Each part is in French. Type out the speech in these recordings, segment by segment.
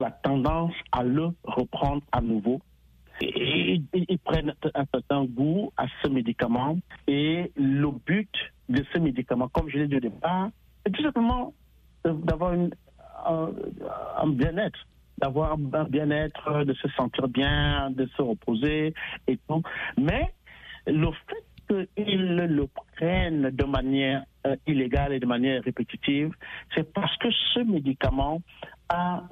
la tendance à le reprendre à nouveau. Et ils prennent un certain goût à ce médicament. Et le but de ce médicament, comme je l'ai dit au départ, c'est tout simplement d'avoir un bien-être. D'avoir un bien-être, de se sentir bien, de se reposer et tout. Mais le fait qu'ils le prennent de manière illégale et de manière répétitive, c'est parce que ce médicament a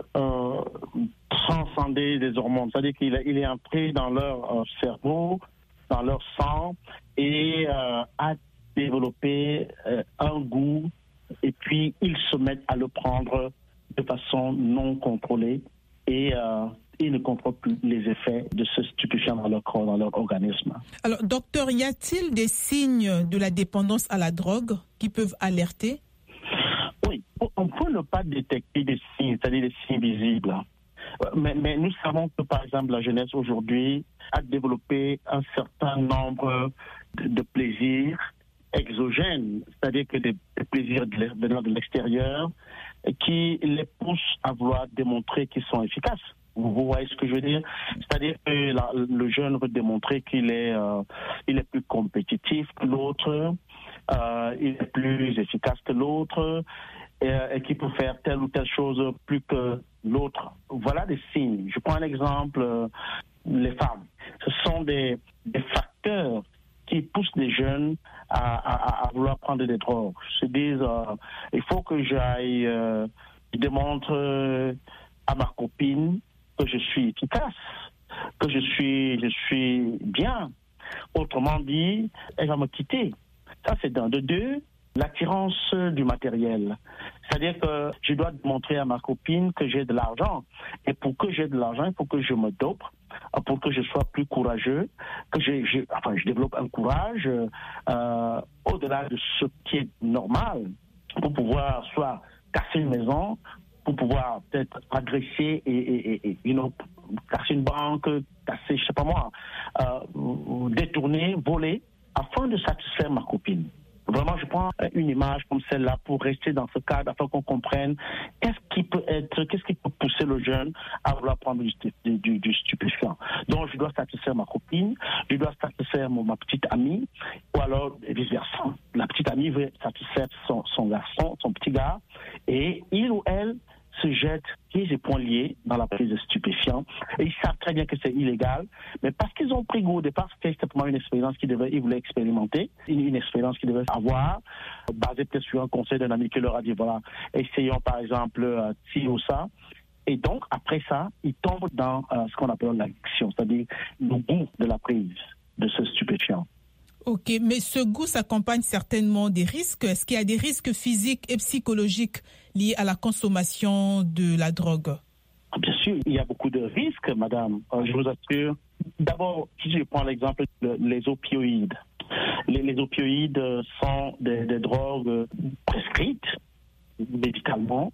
transcendé les hormones. C'est-à-dire qu'il est entré dans leur cerveau, dans leur sang et a développé un goût, et puis ils se mettent à le prendre de façon non contrôlée et ils ne contrôlent plus les effets de ce stupéfiant dans leur corps, dans leur organisme. Alors, docteur, y a-t-il des signes de la dépendance à la drogue qui peuvent alerter? Oui, on peut ne pas détecter des signes, c'est-à-dire des signes visibles. Mais nous savons que, par exemple, la jeunesse aujourd'hui a développé un certain nombre de plaisirs exogènes, c'est-à-dire que des plaisirs venant de l'extérieur qui les poussent à vouloir démontrer qu'ils sont efficaces. Vous voyez ce que je veux dire? C'est-à-dire que le jeune veut démontrer qu'il est plus compétitif que l'autre, il est plus efficace que l'autre, et qu'il peut faire telle ou telle chose plus que l'autre. Voilà des signes. Je prends un exemple, les femmes. Ce sont des facteurs qui poussent les jeunes à vouloir prendre des drogues. Ils se disent, il faut que j'aille, je démontre à ma copine que je suis efficace, que je suis bien. Autrement dit, elle va me quitter. Ça, c'est d'un. De deux, l'attirance du matériel. C'est-à-dire que je dois montrer à ma copine que j'ai de l'argent. Et pour que j'ai de l'argent, il faut que je me dope, pour que je sois plus courageux, que je développe un courage au-delà de ce qui est normal, pour pouvoir soit casser une maison, pour pouvoir peut-être agresser et casser une banque, casser, je sais pas moi, détourner, voler, afin de satisfaire ma copine. Vraiment, je prends une image comme celle-là pour rester dans ce cadre, afin qu'on comprenne qu'est-ce qui peut pousser le jeune à vouloir prendre du stupéfiant. Donc, je dois satisfaire ma copine, je dois satisfaire ma petite amie, ou alors vice-versa. La petite amie veut satisfaire son garçon, son petit gars, et il ou elle se jettent pieds et poings liés dans la prise de stupéfiants. Et ils savent très bien que c'est illégal, mais parce qu'ils ont pris goût au départ, c'était simplement une expérience qu'ils voulaient expérimenter, une expérience qu'ils devaient avoir, basée peut-être sur un conseil d'un ami qui leur a dit, voilà, essayons par exemple ci ou ça. Et donc, après ça, ils tombent dans ce qu'on appelle l'addiction, c'est-à-dire le goût de la prise de ce stupéfiant. Ok, mais ce goût s'accompagne certainement des risques. Est-ce qu'il y a des risques physiques et psychologiques liés à la consommation de la drogue? Bien sûr, il y a beaucoup de risques, madame. Je vous assure. D'abord, si je prends l'exemple des opioïdes. Les opioïdes sont des drogues prescrites médicalement.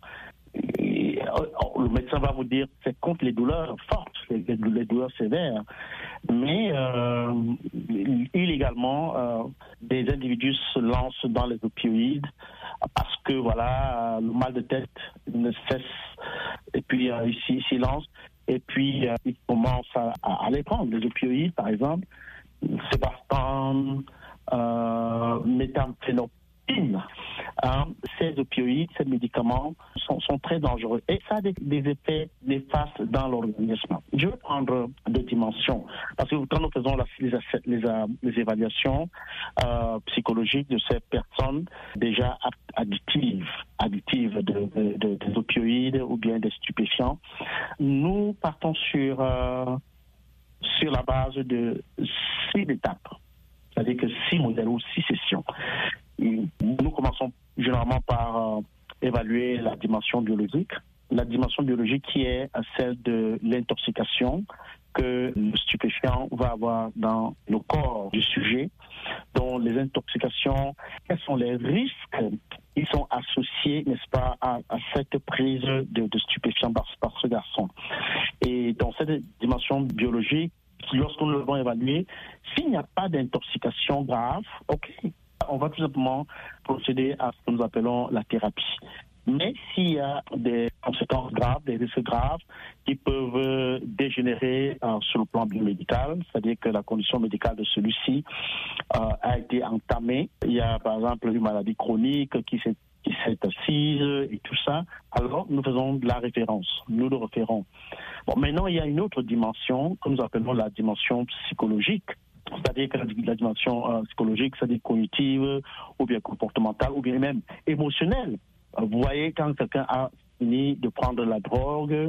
Et le médecin va vous dire que c'est contre les douleurs fortes, les douleurs sévères. Mais illégalement, des individus se lancent dans les opioïdes parce que voilà, le mal de tête ne cesse. Et puis ils s'y lancent. Et puis ils commencent à les prendre. Les opioïdes, par exemple, Sébastane, méthamphénophyline. Ces opioïdes, ces médicaments sont très dangereux et ça a des effets néfastes dans l'organisme. Je vais prendre deux dimensions parce que quand nous faisons les évaluations psychologiques de ces personnes déjà addictives des opioïdes ou bien des stupéfiants, nous partons sur la base de 6 étapes, c'est-à-dire que 6 modèles ou 6 sessions. Nous commençons généralement par évaluer la dimension biologique. La dimension biologique qui est celle de l'intoxication que le stupéfiant va avoir dans le corps du sujet. Donc les intoxications, quels sont les risques qui sont associés, n'est-ce pas, à cette prise de stupéfiants par ce garçon. Et dans cette dimension biologique, lorsqu'on le va évaluer, s'il n'y a pas d'intoxication grave, ok, on va tout simplement procéder à ce que nous appelons la thérapie. Mais s'il y a des conséquences graves, des risques graves qui peuvent dégénérer sur le plan biomédical, c'est-à-dire que la condition médicale de celui-ci a été entamée. Il y a par exemple une maladie chronique qui s'est assise et tout ça, alors nous faisons de la référence, nous le référons. Bon, maintenant, il y a une autre dimension que nous appelons la dimension psychologique, c'est-à-dire que la dimension psychologique, c'est-à-dire cognitive, ou bien comportementale, ou bien même émotionnelle. Vous voyez, quand quelqu'un a fini de prendre la drogue,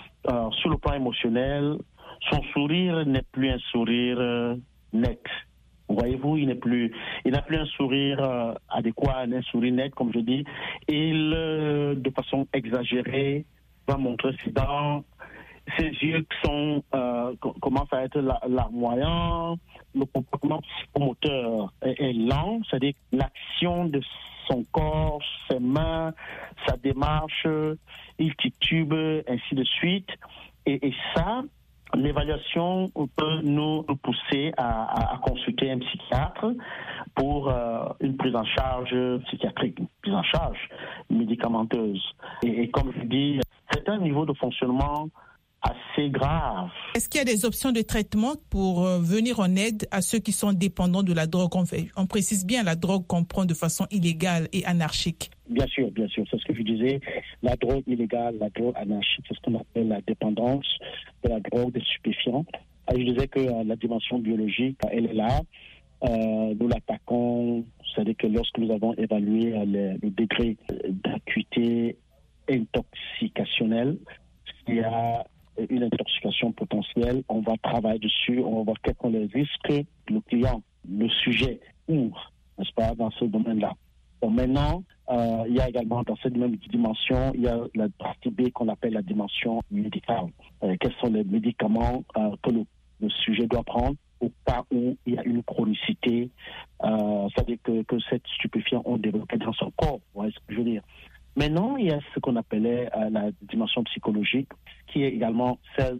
sur le plan émotionnel, son sourire n'est plus un sourire net. Voyez-vous, il n'a plus un sourire adéquat, un sourire net, comme je dis. Il, de façon exagérée, va montrer ses dents. Ses yeux commencent à être larmoyants. Le comportement psychomoteur est lent, c'est-à-dire l'action de son corps, ses mains, sa démarche, il titube, ainsi de suite. Et ça, l'évaluation peut nous pousser à consulter un psychiatre pour une prise en charge psychiatrique, une prise en charge médicamenteuse. Et comme je dis, c'est un niveau de fonctionnement assez grave. Est-ce qu'il y a des options de traitement pour venir en aide à ceux qui sont dépendants de la drogue? On précise bien la drogue qu'on prend de façon illégale et anarchique. Bien sûr, c'est ce que je disais. La drogue illégale, la drogue anarchique, c'est ce qu'on appelle la dépendance de la drogue, des stupéfiants. Je disais que la dimension biologique, elle est là. Nous l'attaquons, c'est-à-dire que lorsque nous avons évalué le degré d'acuité intoxicationnelle, il y a une intoxication potentielle, on va travailler dessus, on va voir quels sont les risques que le client, le sujet ouvre, n'est-ce pas, dans ce domaine-là. Bon, maintenant, il y a également dans cette même dimension, il y a la partie B qu'on appelle la dimension médicale. Quels sont les médicaments que le sujet doit prendre au cas où il y a une chronicité, c'est-à-dire que cette stupéfiant ont développé dans son corps, vous voyez ce que je veux dire. Maintenant, il y a ce qu'on appelait la dimension psychologique, qui est également celle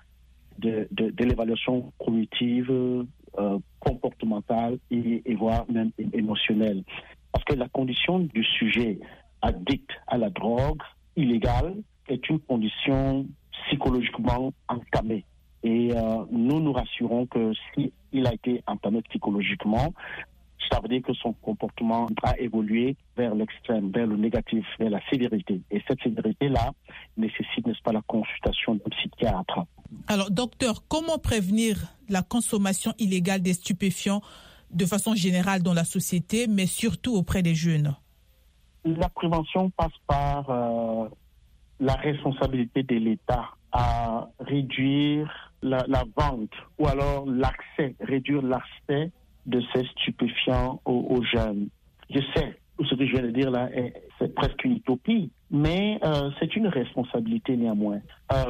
de l'évaluation cognitive, comportementale et voire même émotionnelle. Parce que la condition du sujet addict à la drogue illégale est une condition psychologiquement entamée. Et nous nous rassurons que s'il a été entamé psychologiquement, ça veut dire que son comportement a évolué vers l'extrême, vers le négatif, vers la sévérité. Et cette sévérité-là nécessite, n'est-ce pas, la consultation d'un psychiatre. Alors, docteur, comment prévenir la consommation illégale des stupéfiants de façon générale dans la société, mais surtout auprès des jeunes? La prévention passe par la responsabilité de l'État à réduire la vente ou alors réduire l'accès de ces stupéfiants aux jeunes. Je sais, ce que je viens de dire là, c'est presque une utopie, mais c'est une responsabilité néanmoins.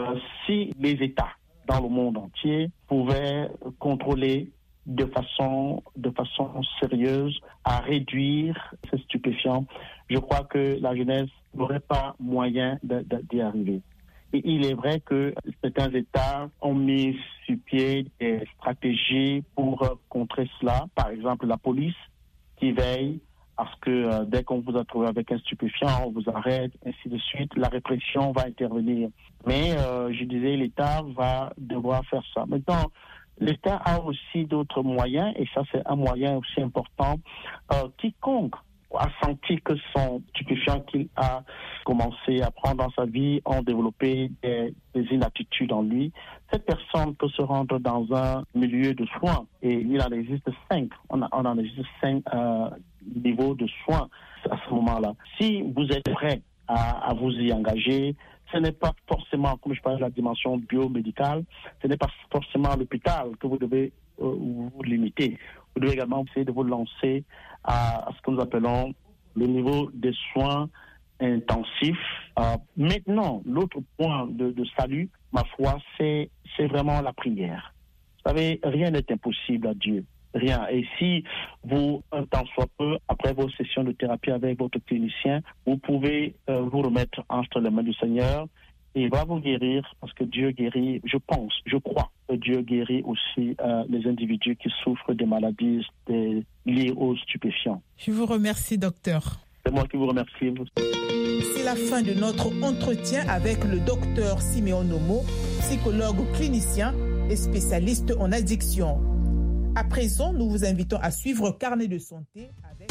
Si les États dans le monde entier pouvaient contrôler de façon sérieuse à réduire ces stupéfiants, je crois que la jeunesse n'aurait pas moyen d'y arriver. Et il est vrai que certains États ont mis sur pied des stratégies pour contrer cela. Par exemple, la police qui veille à ce que dès qu'on vous a trouvé avec un stupéfiant, on vous arrête, ainsi de suite. La répression va intervenir. Mais je disais, l'État va devoir faire ça. Maintenant, l'État a aussi d'autres moyens, et ça c'est un moyen aussi important. Quiconque a senti que son stupéfiant qu'il a commencé à prendre dans sa vie ont développé des inaptitudes en lui, cette personne peut se rendre dans un milieu de soins. Et il en existe 5. On en existe 5 niveaux de soins à ce moment-là. Si vous êtes prêt à vous y engager, ce n'est pas forcément, comme je parlais de la dimension biomédicale, ce n'est pas forcément à l'hôpital que vous devez vous limiter. Vous devez également essayer de vous lancer à ce que nous appelons le niveau des soins intensifs. Maintenant, l'autre point de salut, ma foi, c'est vraiment la prière. Vous savez, rien n'est impossible à Dieu. Rien. Et si vous, un temps soit peu, après vos sessions de thérapie avec votre clinicien, vous pouvez vous remettre entre les mains du Seigneur et il va vous guérir parce que Dieu guérit, je crois que Dieu guérit aussi les individus qui souffrent des maladies liées aux stupéfiants. Je vous remercie, docteur. C'est moi qui vous remercie. C'est la fin de notre entretien avec le docteur Siméon Nomo, psychologue clinicien et spécialiste en addiction. À présent, nous vous invitons à suivre Carnet de santé avec...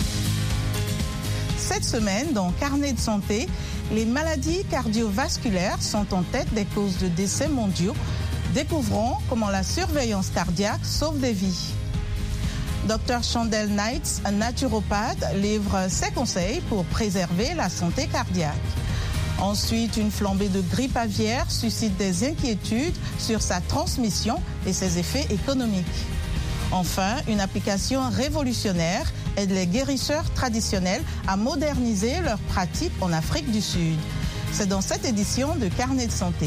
Cette semaine, dans Carnet de santé, les maladies cardiovasculaires sont en tête des causes de décès mondiaux. Découvrons comment la surveillance cardiaque sauve des vies. Dr Chandel Knights, un naturopathe, livre ses conseils pour préserver la santé cardiaque. Ensuite, une flambée de grippe aviaire suscite des inquiétudes sur sa transmission et ses effets économiques. Enfin, une application révolutionnaire aide les guérisseurs traditionnels à moderniser leurs pratiques en Afrique du Sud. C'est dans cette édition de Carnet de santé.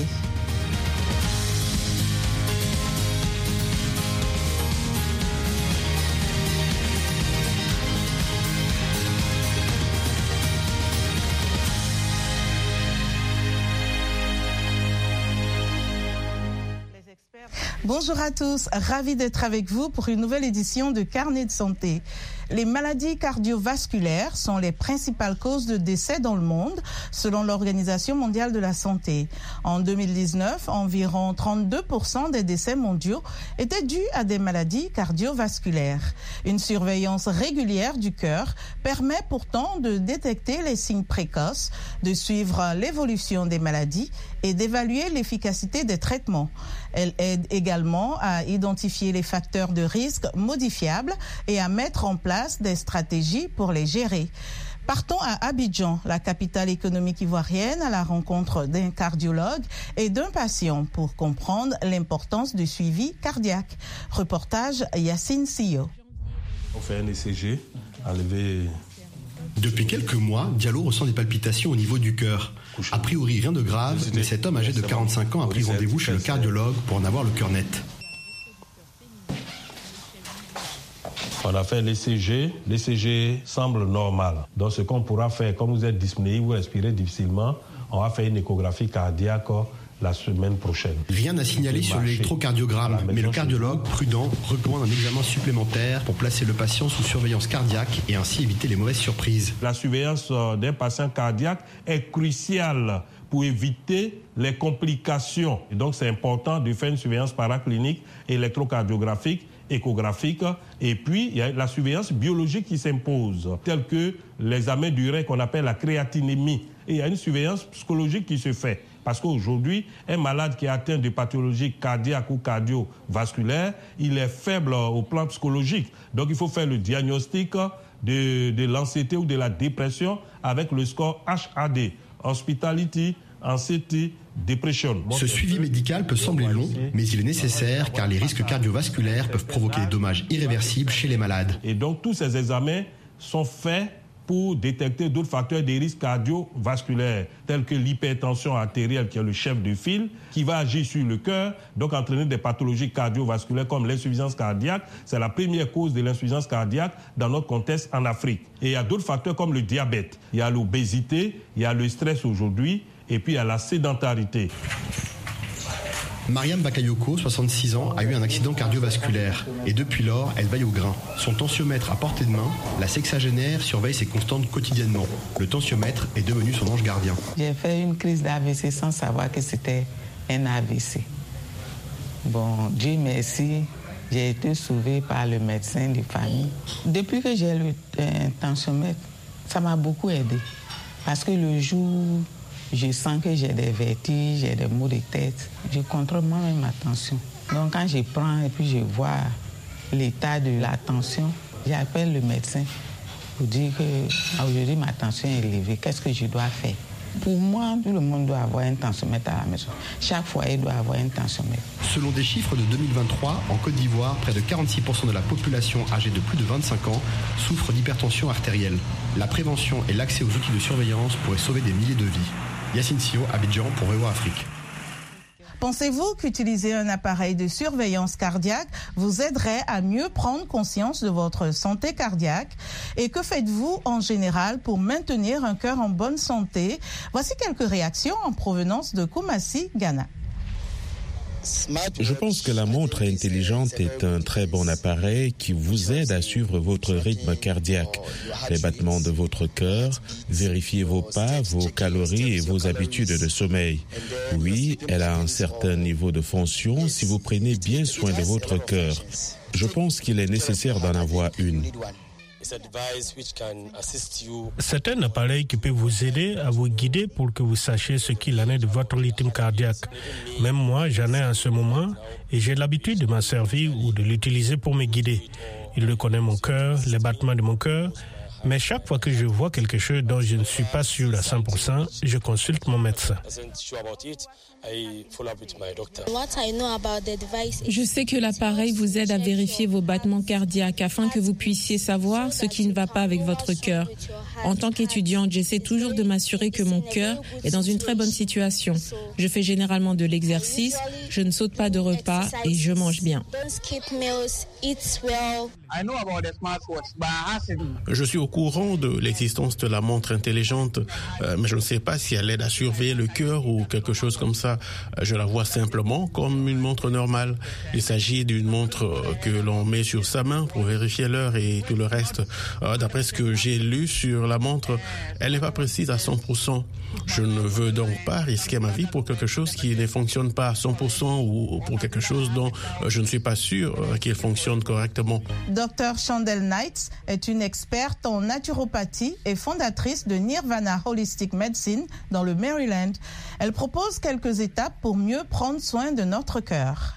Bonjour à tous, ravi d'être avec vous pour une nouvelle édition de Carnet de santé. Les maladies cardiovasculaires sont les principales causes de décès dans le monde, selon l'Organisation mondiale de la santé. En 2019, environ 32% des décès mondiaux étaient dus à des maladies cardiovasculaires. Une surveillance régulière du cœur permet pourtant de détecter les signes précoces, de suivre l'évolution des maladies et d'évaluer l'efficacité des traitements. Elle aide également à identifier les facteurs de risque modifiables et à mettre en place des stratégies pour les gérer. Partons à Abidjan, la capitale économique ivoirienne, à la rencontre d'un cardiologue et d'un patient pour comprendre l'importance du suivi cardiaque. Reportage Yacine Sio. On fait un ECG, enlever... Depuis quelques mois, Diallo ressent des palpitations au niveau du cœur. A priori, rien de grave, mais cet homme âgé de 45 ans a pris rendez-vous chez le cardiologue pour en avoir le cœur net. On a fait l'ECG. L'ECG semble normal. Donc ce qu'on pourra faire, comme vous êtes dyspnéique, vous respirez difficilement, on va faire une échographie cardiaque la semaine prochaine. Rien à signaler sur l'électrocardiogramme, mais le cardiologue, prudent, recommande un examen supplémentaire pour placer le patient sous surveillance cardiaque et ainsi éviter les mauvaises surprises. La surveillance d'un patient cardiaque est cruciale pour éviter les complications. Et donc c'est important de faire une surveillance paraclinique, électrocardiographique, échographique, et puis il y a la surveillance biologique qui s'impose, telle que l'examen du rein qu'on appelle la créatinémie. Et il y a une surveillance psychologique qui se fait. Parce qu'aujourd'hui, un malade qui est atteint de pathologies cardiaques ou cardiovasculaires, il est faible au plan psychologique. Donc il faut faire le diagnostic de l'anxiété ou de la dépression avec le score HAD, Hospitality, Anxiety, Depression. Ce suivi médical peut sembler long, mais il est nécessaire car les risques cardiovasculaires peuvent provoquer des dommages irréversibles chez les malades. Et donc tous ces examens sont faits pour détecter d'autres facteurs de risque cardiovasculaires, tels que l'hypertension artérielle, qui est le chef de file, qui va agir sur le cœur, donc entraîner des pathologies cardiovasculaires comme l'insuffisance cardiaque. C'est la première cause de l'insuffisance cardiaque dans notre contexte en Afrique. Et il y a d'autres facteurs comme le diabète, il y a l'obésité, il y a le stress aujourd'hui, et puis il y a la sédentarité. Mariam Bakayoko, 66 ans, a eu un accident cardiovasculaire et depuis lors, elle veille au grain. Son tensiomètre à portée de main, la sexagénaire surveille ses constantes quotidiennement. Le tensiomètre est devenu son ange gardien. J'ai fait une crise d'AVC sans savoir que c'était un AVC. Bon, Dieu merci, j'ai été sauvée par le médecin de famille. Depuis que j'ai le tensiomètre, ça m'a beaucoup aidé. Parce que le jour... je sens que j'ai des vertiges, j'ai des maux de tête. Je contrôle moi-même ma tension. Donc quand je prends et puis je vois l'état de la tension, j'appelle le médecin pour dire que aujourd'hui ma tension est élevée. Qu'est-ce que je dois faire? Pour moi, tout le monde doit avoir un tensiomètre à la maison. Chaque foyer doit avoir un tensiomètre. Selon des chiffres de 2023, en Côte d'Ivoire, près de 46% de la population âgée de plus de 25 ans souffre d'hypertension artérielle. La prévention et l'accès aux outils de surveillance pourraient sauver des milliers de vies. Yacine Sio, Abidjan, pour VOA Afrique. Pensez-vous qu'utiliser un appareil de surveillance cardiaque vous aiderait à mieux prendre conscience de votre santé cardiaque? Et que faites-vous en général pour maintenir un cœur en bonne santé? Voici quelques réactions en provenance de Koumassi, Ghana. Je pense que la montre intelligente est un très bon appareil qui vous aide à suivre votre rythme cardiaque, les battements de votre cœur, vérifier vos pas, vos calories et vos habitudes de sommeil. Oui, elle a un certain niveau de fonction si vous prenez bien soin de votre cœur. Je pense qu'il est nécessaire d'en avoir une. C'est un appareil qui peut vous aider à vous guider pour que vous sachiez ce qu'il en est de votre rythme cardiaque. Même moi, j'en ai en ce moment et j'ai l'habitude de m'en servir ou de l'utiliser pour me guider. Il reconnaît mon cœur, les battements de mon cœur, mais chaque fois que je vois quelque chose dont je ne suis pas sûr à 100%, je consulte mon médecin. Je sais que l'appareil vous aide à vérifier vos battements cardiaques afin que vous puissiez savoir ce qui ne va pas avec votre cœur. En tant qu'étudiante, j'essaie toujours de m'assurer que mon cœur est dans une très bonne situation. Je fais généralement de l'exercice, je ne saute pas de repas et je mange bien. Je suis au courant de l'existence de la montre intelligente, mais je ne sais pas si elle aide à surveiller le cœur ou quelque chose comme ça. Je la vois simplement comme une montre normale. Il s'agit d'une montre que l'on met sur sa main pour vérifier l'heure et tout le reste. D'après ce que j'ai lu sur la montre, elle n'est pas précise à 100%. Je ne veux donc pas risquer ma vie pour quelque chose qui ne fonctionne pas à 100% ou pour quelque chose dont je ne suis pas sûr qu'il fonctionne correctement. Dr Chandel Knights est une experte en naturopathie et fondatrice de Nirvana Holistic Medicine dans le Maryland. Elle propose quelques étapes pour mieux prendre soin de notre cœur.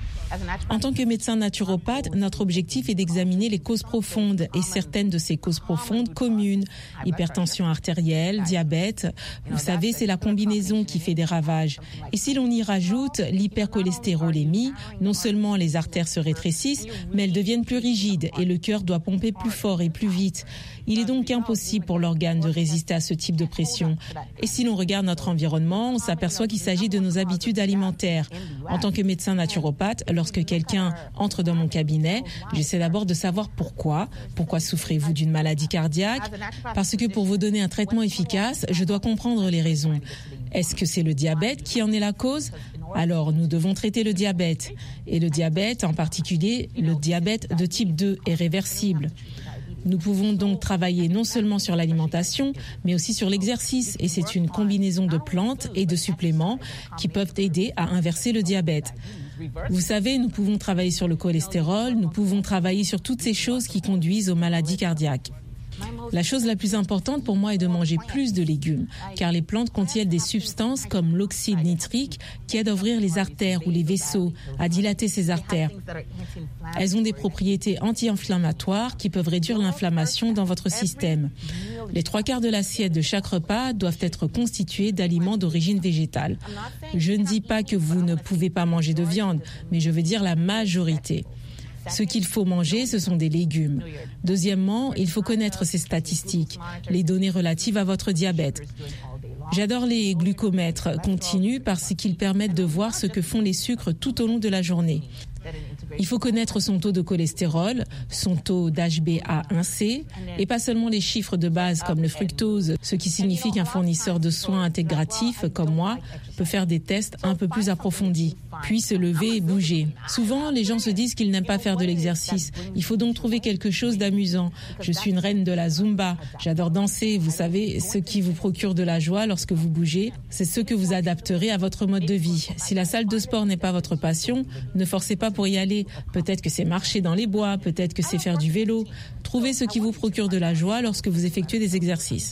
En tant que médecin naturopathe, notre objectif est d'examiner les causes profondes et certaines de ces causes profondes communes. Hypertension artérielle, diabète, vous savez, c'est la combinaison qui fait des ravages. Et si l'on y rajoute l'hypercholestérolémie, non seulement les artères se rétrécissent, mais elles deviennent plus rigides et le cœur doit pomper plus fort et plus vite. Il est donc impossible pour l'organe de résister à ce type de pression. Et si l'on regarde notre environnement, on s'aperçoit qu'il s'agit de nos habitudes alimentaires. En tant que médecin naturopathe, lorsque quelqu'un entre dans mon cabinet, j'essaie d'abord de savoir pourquoi. Pourquoi souffrez-vous d'une maladie cardiaque? Parce que pour vous donner un traitement efficace, je dois comprendre les raisons. Est-ce que c'est le diabète qui en est la cause? Alors, nous devons traiter le diabète. Et le diabète, en particulier, le diabète de type 2 est réversible. Nous pouvons donc travailler non seulement sur l'alimentation, mais aussi sur l'exercice. Et c'est une combinaison de plantes et de suppléments qui peuvent aider à inverser le diabète. Vous savez, nous pouvons travailler sur le cholestérol, nous pouvons travailler sur toutes ces choses qui conduisent aux maladies cardiaques. La chose la plus importante pour moi est de manger plus de légumes, car les plantes contiennent des substances comme l'oxyde nitrique qui aident à ouvrir les artères ou les vaisseaux, à dilater ces artères. Elles ont des propriétés anti-inflammatoires qui peuvent réduire l'inflammation dans votre système. Les 3/4 de l'assiette de chaque repas doivent être constitués d'aliments d'origine végétale. Je ne dis pas que vous ne pouvez pas manger de viande, mais je veux dire la majorité. Ce qu'il faut manger, ce sont des légumes. Deuxièmement, il faut connaître ces statistiques, les données relatives à votre diabète. J'adore les glucomètres continus parce qu'ils permettent de voir ce que font les sucres tout au long de la journée. Il faut connaître son taux de cholestérol, son taux d'HbA1c et pas seulement les chiffres de base comme le fructose, ce qui signifie qu'un fournisseur de soins intégratifs comme moi peut faire des tests un peu plus approfondis, puis se lever et bouger. Souvent, les gens se disent qu'ils n'aiment pas faire de l'exercice. Il faut donc trouver quelque chose d'amusant. Je suis une reine de la Zumba. J'adore danser. Vous savez, ce qui vous procure de la joie lorsque vous bougez, c'est ce que vous adapterez à votre mode de vie. Si la salle de sport n'est pas votre passion, ne forcez pas pour y aller. Peut-être que c'est marcher dans les bois, peut-être que c'est faire du vélo. Trouvez ce qui vous procure de la joie lorsque vous effectuez des exercices.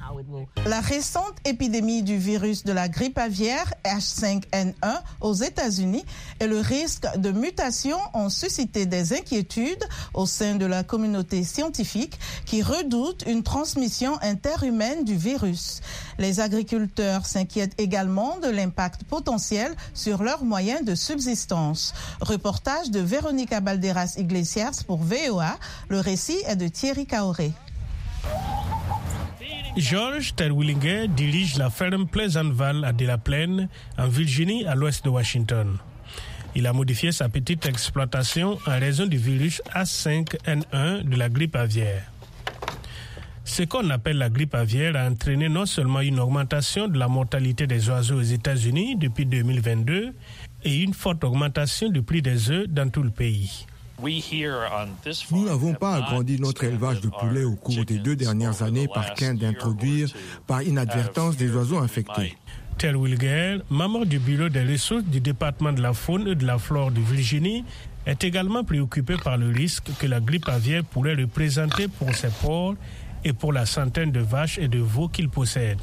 La récente épidémie du virus de la grippe aviaire H5N1 aux États-Unis et le risque de mutation ont suscité des inquiétudes au sein de la communauté scientifique qui redoute une transmission interhumaine du virus. Les agriculteurs s'inquiètent également de l'impact potentiel sur leurs moyens de subsistance. Reportage de Véronica Balderas Iglesias pour VOA. Le récit est de Thierry Kaoré. George Terwillinger dirige la ferme Pleasant Valley à De La Plaine, en Virginie, à l'ouest de Washington. Il a modifié sa petite exploitation en raison du virus H5N1 de la grippe aviaire. Ce qu'on appelle la grippe aviaire a entraîné non seulement une augmentation de la mortalité des oiseaux aux États-Unis depuis 2022 et une forte augmentation du prix des œufs dans tout le pays. Nous n'avons pas agrandi notre élevage de poulets au cours des 2 dernières années par crainte d'introduire par inadvertance des oiseaux infectés. Tel Wilger, membre du bureau des ressources du département de la faune et de la flore de Virginie, est également préoccupé par le risque que la grippe aviaire pourrait représenter pour ses porcs et pour la centaine de vaches et de veaux qu'il possède.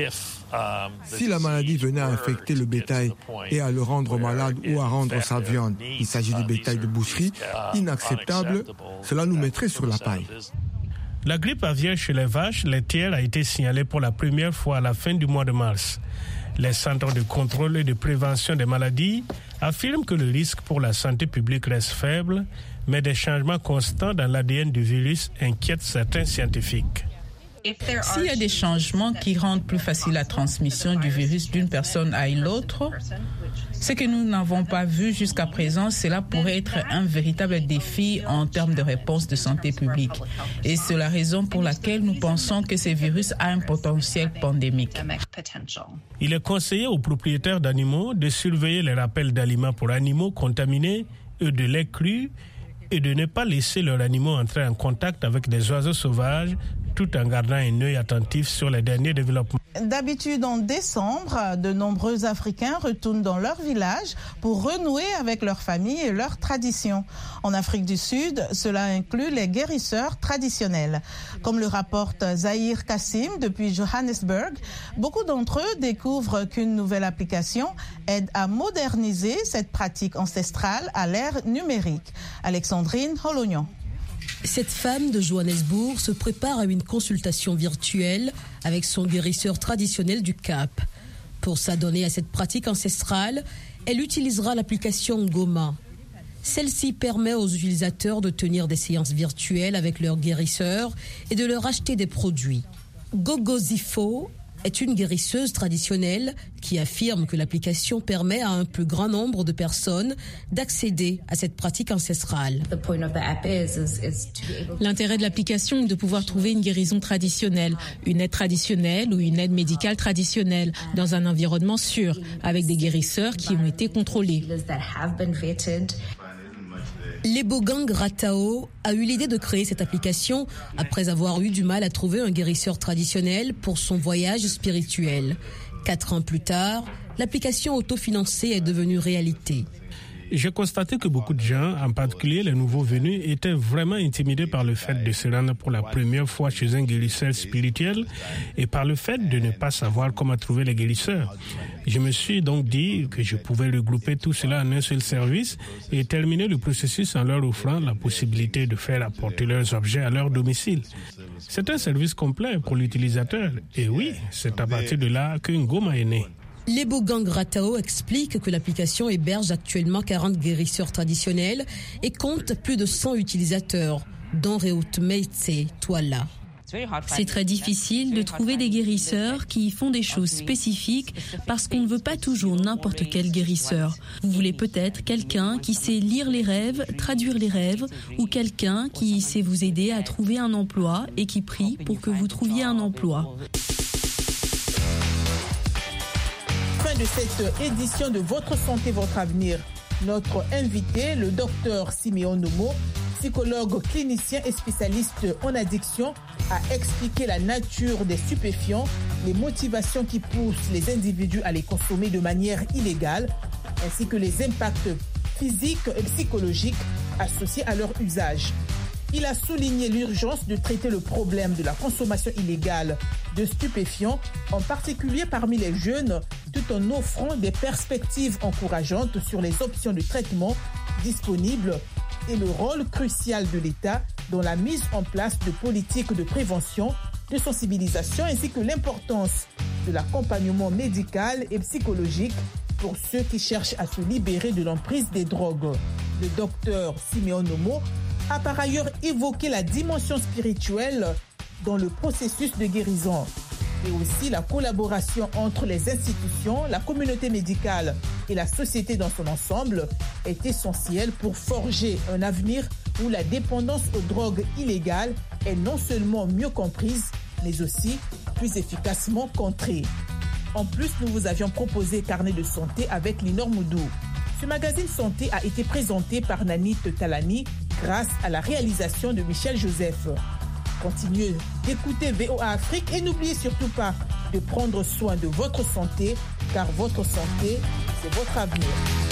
Si la maladie venait à infecter le bétail et à le rendre malade ou à rendre sa viande, il s'agit du bétail de boucherie, inacceptable, cela nous mettrait sur la paille. La grippe aviaire chez les vaches laitières a été signalée pour la première fois à la fin du mois de mars. Les centres de contrôle et de prévention des maladies affirment que le risque pour la santé publique reste faible, mais des changements constants dans l'ADN du virus inquiètent certains scientifiques. S'il y a des changements qui rendent plus facile la transmission du virus d'une personne à l'autre, ce que nous n'avons pas vu jusqu'à présent, cela pourrait être un véritable défi en termes de réponse de santé publique. Et c'est la raison pour laquelle nous pensons que ce virus a un potentiel pandémique. Il est conseillé aux propriétaires d'animaux de surveiller les rappels d'aliments pour animaux contaminés et de lait cru et de ne pas laisser leurs animaux entrer en contact avec des oiseaux sauvages tout en gardant un œil attentif sur les derniers développements. D'habitude, en décembre, de nombreux Africains retournent dans leur village pour renouer avec leur famille et leurs traditions. En Afrique du Sud, cela inclut les guérisseurs traditionnels. Comme le rapporte Zahir Kassim depuis Johannesburg, beaucoup d'entre eux découvrent qu'une nouvelle application aide à moderniser cette pratique ancestrale à l'ère numérique. Alexandrine Holognon. Cette femme de Johannesburg se prépare à une consultation virtuelle avec son guérisseur traditionnel du Cap. Pour s'adonner à cette pratique ancestrale, elle utilisera l'application Ngoma. Celle-ci permet aux utilisateurs de tenir des séances virtuelles avec leurs guérisseurs et de leur acheter des produits. Gogo Zifo est une guérisseuse traditionnelle qui affirme que l'application permet à un plus grand nombre de personnes d'accéder à cette pratique ancestrale. L'intérêt de l'application est de pouvoir trouver une guérison traditionnelle, une aide traditionnelle ou une aide médicale traditionnelle dans un environnement sûr, avec des guérisseurs qui ont été contrôlés. Lebogang Ratao a eu l'idée de créer cette application après avoir eu du mal à trouver un guérisseur traditionnel pour son voyage spirituel. 4 ans plus tard, l'application autofinancée est devenue réalité. J'ai constaté que beaucoup de gens, en particulier les nouveaux venus, étaient vraiment intimidés par le fait de se rendre pour la première fois chez un guérisseur spirituel et par le fait de ne pas savoir comment trouver les guérisseurs. Je me suis donc dit que je pouvais regrouper tout cela en un seul service et terminer le processus en leur offrant la possibilité de faire apporter leurs objets à leur domicile. C'est un service complet pour l'utilisateur et oui, c'est à partir de là que Ngoma est né. Lebogang Ratao explique que l'application héberge actuellement 40 guérisseurs traditionnels et compte plus de 100 utilisateurs, dont Reut Meitse Twala. C'est très difficile de trouver des guérisseurs qui font des choses spécifiques parce qu'on ne veut pas toujours n'importe quel guérisseur. Vous voulez peut-être quelqu'un qui sait lire les rêves, traduire les rêves, ou quelqu'un qui sait vous aider à trouver un emploi et qui prie pour que vous trouviez un emploi. Fin de cette édition de Votre Santé, Votre Avenir. Notre invité, le docteur Siméon Nomo, psychologue clinicien et spécialiste en addiction, a expliqué la nature des stupéfiants, les motivations qui poussent les individus à les consommer de manière illégale, ainsi que les impacts physiques et psychologiques associés à leur usage. Il a souligné l'urgence de traiter le problème de la consommation illégale de stupéfiants, en particulier parmi les jeunes, tout en offrant des perspectives encourageantes sur les options de traitement disponibles et le rôle crucial de l'État dans la mise en place de politiques de prévention, de sensibilisation ainsi que l'importance de l'accompagnement médical et psychologique pour ceux qui cherchent à se libérer de l'emprise des drogues. Le docteur Siméon Nomo a par ailleurs évoqué la dimension spirituelle dans le processus de guérison et aussi la collaboration entre les institutions, la communauté médicale et la société dans son ensemble est essentielle pour forger un avenir où la dépendance aux drogues illégales est non seulement mieux comprise, mais aussi plus efficacement contrée. En plus, nous vous avions proposé Carnet de santé avec Linor Moudou. Ce magazine santé a été présenté par Nanit Talani grâce à la réalisation de Michel Joseph. Continuez d'écouter VOA Afrique et n'oubliez surtout pas de prendre soin de votre santé, car votre santé, c'est votre avenir.